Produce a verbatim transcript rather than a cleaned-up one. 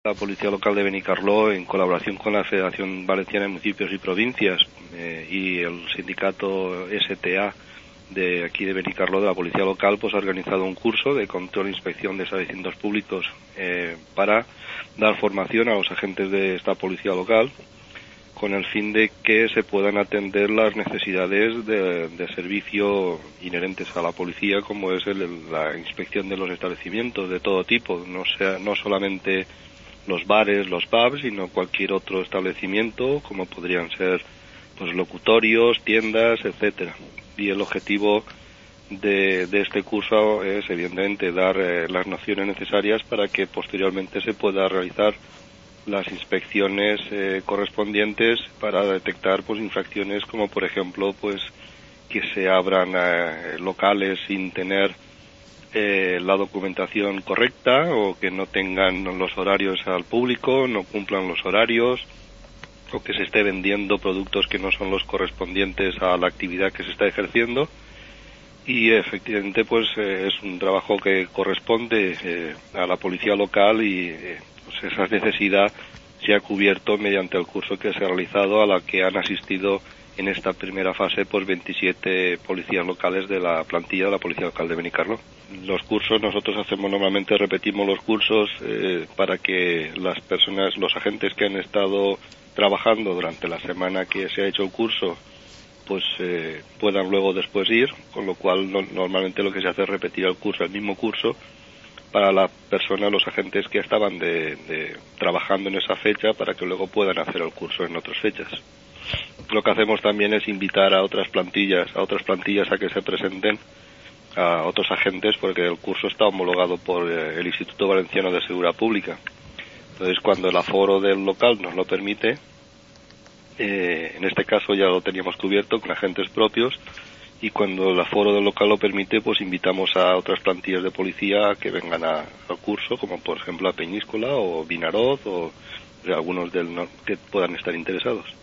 La Policía Local de Benicarló, en colaboración con la Federación Valenciana de Municipios y Provincias eh, y el sindicato S T A de aquí de Benicarló, de la Policía Local, pues ha organizado un curso de control e inspección de establecimientos públicos eh, para dar formación a los agentes de esta Policía Local, con el fin de que se puedan atender las necesidades de, de servicio inherentes a la policía, como es el, la inspección de los establecimientos de todo tipo, no sea, no solamente los bares, los pubs, sino cualquier otro establecimiento, como podrían ser pues locutorios, tiendas, etcétera. Y el objetivo de, de este curso es evidentemente dar eh, las nociones necesarias para que posteriormente se pueda realizar las inspecciones eh, correspondientes para detectar pues infracciones como por ejemplo pues que se abran eh, locales sin tener Eh, la documentación correcta, o que no tengan los horarios al público, no cumplan los horarios, o que se esté vendiendo productos que no son los correspondientes a la actividad que se está ejerciendo. Y efectivamente pues eh, es un trabajo que corresponde eh, a la policía local, y eh, pues esa necesidad se ha cubierto mediante el curso que se ha realizado, a la que han asistido en esta primera fase pues veintisiete policías locales de la plantilla de la Policía Local de Benicarló. Los cursos nosotros hacemos normalmente, repetimos los cursos eh, para que las personas, los agentes que han estado trabajando durante la semana que se ha hecho el curso, pues eh, puedan luego después ir, con lo cual no, normalmente lo que se hace es repetir el curso, el mismo curso, para las personas, los agentes que estaban de, de, trabajando en esa fecha, para que luego puedan hacer el curso en otras fechas. Lo que hacemos también es invitar a otras plantillas, a otras plantillas a que se presenten, a otros agentes, porque el curso está homologado por eh, el Instituto Valenciano de Seguridad Pública. Entonces, cuando el aforo del local nos lo permite, eh, en este caso ya lo teníamos cubierto con agentes propios, y cuando el aforo del local lo permite, pues invitamos a otras plantillas de policía a que vengan a, al curso, como por ejemplo a Peñíscola o Vinaroz, o algunos del, no, que puedan estar interesados.